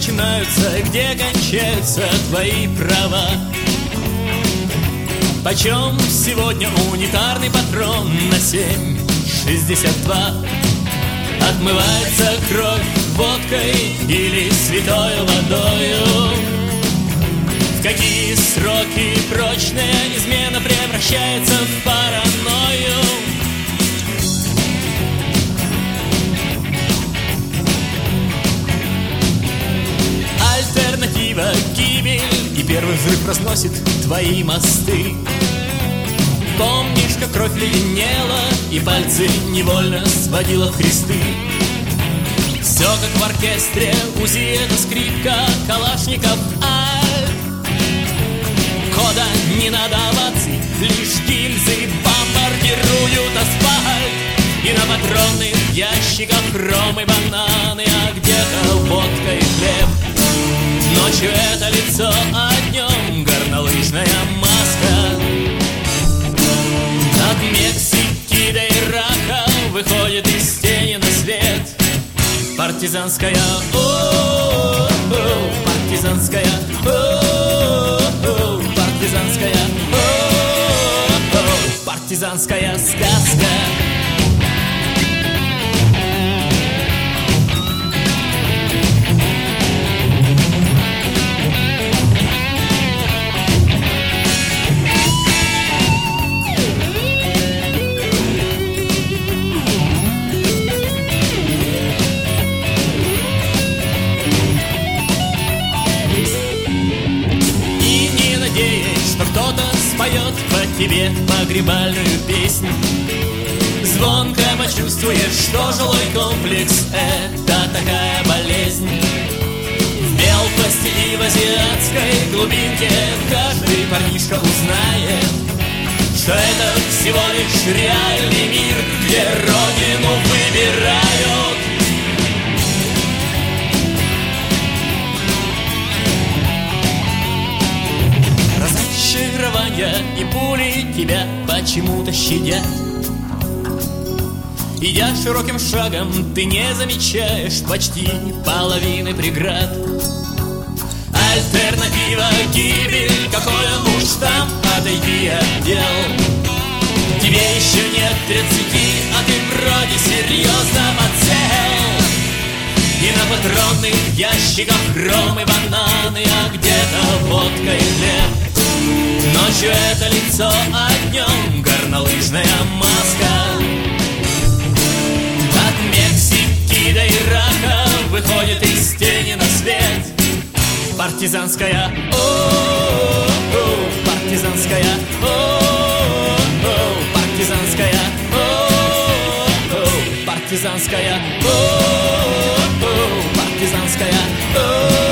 начинаются, где кончаются твои права? Почем сегодня унитарный патрон на 7,62? Отмывается кровь водкой или святой водою? В какие сроки прочная измена превращается в паранойю? Альтернатива — гибель, и первый взрыв разносит твои мосты. Помнишь, как кровь леденела, и пальцы невольно сводила в кресты? Все как в оркестре, УЗИ — это скрипка, Калашников — альт. Кода не надо оваций, лишь гильзы бомбардируют асфальт. И на патронных ящиках ром и бананы, а где-то водка и хлеб. Ночью это лицо, а днем горнолыжная маска. От Мексики до Ирака выходит из тени на свет партизанская, партизанская, партизанская, партизанская сказка. Кто-то споет по тебе погребальную песню. Звонко почувствуешь, что жилой комплекс — это такая болезнь. В Белфасте и в азиатской глубинке каждый парнишка узнает, что это всего лишь реальный мир, где родину выбирают. Разочарования и пули тебя почему-то щадят. Идя широким шагом, ты не замечаешь почти половины преград. Альтернатива — гибель, какое уж там, отойди от дел. Тебе еще нет 30, а ты вроде серьезно подсел. И на патронных ящиках ром и бананы, а где-то водка и хлеб. Ночью это лицо, а днем горнолыжная маска. От Мексики до Ирака выходит из тени на свет партизанская, партизанская, партизанская, партизанская, партизанская.